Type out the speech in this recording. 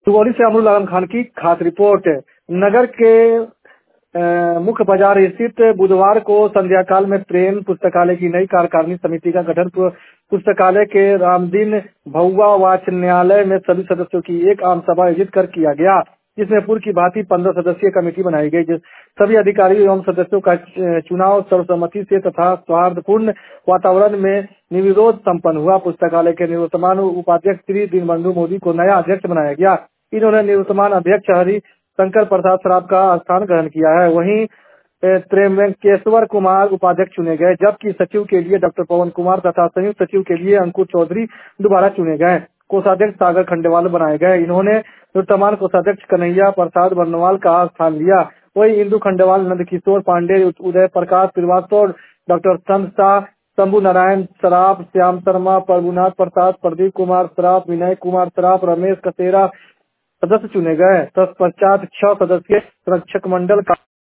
सुगौली से अमरुल आलम खान की खास रिपोर्ट। नगर के मुख्य बाजार स्थित बुधवार को संध्या काल में प्रेम पुस्तकालय की नई कार्यकारिणी समिति का गठन पुस्तकालय के रामदीन भहुआ वाचनालय में सभी सदस्यों की एक आम सभा आयोजित कर किया गया, जिसमें पूर्व की भांति 15 सदस्यीय कमेटी बनाई गई। सभी अधिकारियों एवं सदस्यों का चुनाव सर्वसम्मति से तथा सौहार्दपूर्ण वातावरण में निर्विरोध संपन्न हुआ। पुस्तकालय के निवर्तमान उपाध्यक्ष श्री दीनबंधु मोदी को नया अध्यक्ष बनाया गया। इन्होंने निवर्तमान अध्यक्ष हरि शंकर प्रसाद सराफ का स्थान ग्रहण किया है। वहीं त्र्यंबकेश्वर कुमार उपाध्यक्ष चुने गए, जबकि सचिव के लिए डॉक्टर पवन कुमार तथा संयुक्त सचिव के लिए अंकुर चौधरी दोबारा चुने गए। कोषाध्यक्ष सागर खंडेवाल बनाए गए। इन्होंने निवर्तमान कोषाध्यक्ष कन्हैया प्रसाद बर्नवाल का स्थान लिया। वही इंदु खंडेवाल, नंदकिशोर पांडे, उदय प्रकाश श्रीवास्तव, डॉक्टर चंद शाह, शंभू नारायण सराफ, श्याम शर्मा, प्रभुनाथ प्रसाद, प्रदीप कुमार सराफ, विनय कुमार सराफ, रमेश कसेरा सदस्य चुने गए। तत्पश्चात 6 सदस्यीय संरक्षक मंडल का